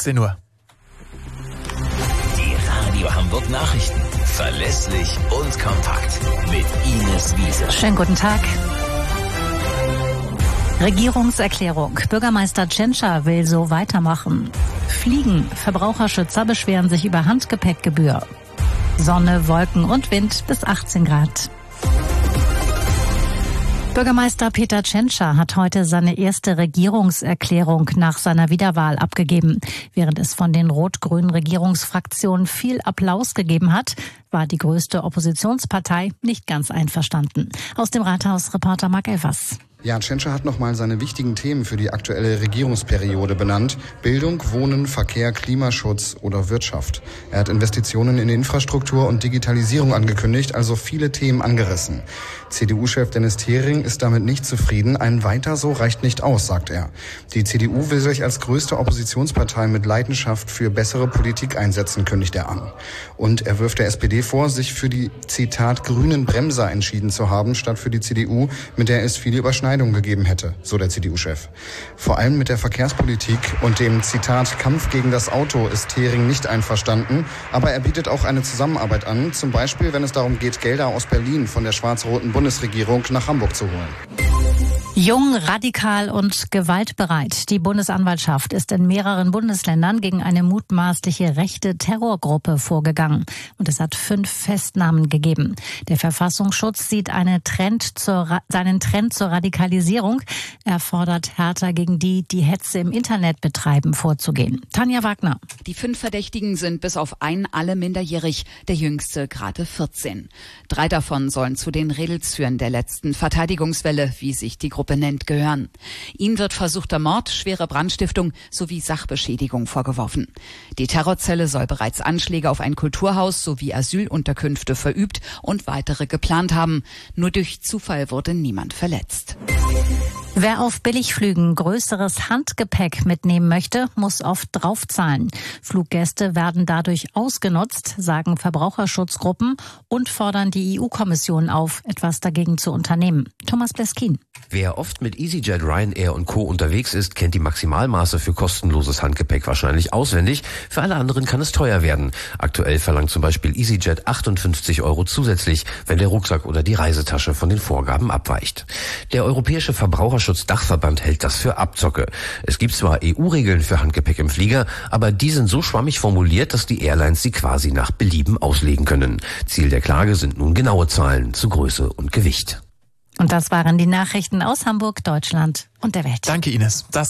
17 Uhr. Die Radio Hamburg Nachrichten. Verlässlich und kompakt. Mit Ines Wiese. Schönen guten Tag. Regierungserklärung. Bürgermeister Tschentscher will so weitermachen. Fliegen. Verbraucherschützer beschweren sich über Handgepäckgebühr. Sonne, Wolken und Wind bis 18 Grad. Bürgermeister Peter Tschentscher hat heute seine erste Regierungserklärung nach seiner Wiederwahl abgegeben. Während es von den rot-grünen Regierungsfraktionen viel Applaus gegeben hat, war die größte Oppositionspartei nicht ganz einverstanden. Aus dem Rathaus Reporter Marc Elvers. Ja, Tschentscher hat nochmal seine wichtigen Themen für die aktuelle Regierungsperiode benannt. Bildung, Wohnen, Verkehr, Klimaschutz oder Wirtschaft. Er hat Investitionen in Infrastruktur und Digitalisierung angekündigt, also viele Themen angerissen. CDU-Chef Dennis Thering ist damit nicht zufrieden. Ein Weiter so reicht nicht aus, sagt er. Die CDU will sich als größte Oppositionspartei mit Leidenschaft für bessere Politik einsetzen, kündigt er an. Und er wirft der SPD vor, sich für die, Zitat, grünen Bremser entschieden zu haben, statt für die CDU, mit der es viele Überschneidungen gegeben hätte, so der CDU-Chef. Vor allem mit der Verkehrspolitik und dem, Zitat, Kampf gegen das Auto ist Thering nicht einverstanden, aber er bietet auch eine Zusammenarbeit an, zum Beispiel, wenn es darum geht, Gelder aus Berlin von der schwarz-roten Bundesregierung nach Hamburg zu holen. Jung, radikal und gewaltbereit. Die Bundesanwaltschaft ist in mehreren Bundesländern gegen eine mutmaßliche rechte Terrorgruppe vorgegangen. Und es hat 5 Festnahmen gegeben. Der Verfassungsschutz sieht seinen Trend zur Radikalisierung. Er fordert härter gegen die Hetze im Internet betreiben, vorzugehen. Tanja Wagner. Die 5 Verdächtigen sind bis auf einen alle minderjährig, der jüngste gerade 14. 3 davon sollen zu den Rädelsführern der letzten Verteidigungswelle, wie sich die Gruppe nennt, gehören. Ihnen wird versuchter Mord, schwere Brandstiftung sowie Sachbeschädigung vorgeworfen. Die Terrorzelle soll bereits Anschläge auf ein Kulturhaus sowie Asylunterkünfte verübt und weitere geplant haben. Nur durch Zufall wurde niemand verletzt. Wer auf Billigflügen größeres Handgepäck mitnehmen möchte, muss oft draufzahlen. Fluggäste werden dadurch ausgenutzt, sagen Verbraucherschutzgruppen und fordern die EU-Kommission auf, etwas dagegen zu unternehmen. Thomas Bleskin. Wer oft mit EasyJet, Ryanair und Co. unterwegs ist, kennt die Maximalmaße für kostenloses Handgepäck wahrscheinlich auswendig. Für alle anderen kann es teuer werden. Aktuell verlangt zum Beispiel EasyJet 58 € zusätzlich, wenn der Rucksack oder die Reisetasche von den Vorgaben abweicht. Der Europäische Verbraucherschutzdachverband hält das für Abzocke. Es gibt zwar EU-Regeln für Handgepäck im Flieger, aber die sind so schwammig formuliert, dass die Airlines sie quasi nach Belieben auslegen können. Ziel der Klage sind nun genaue Zahlen zu Größe und Gewicht. Und das waren die Nachrichten aus Hamburg, Deutschland und der Welt. Danke, Ines. Das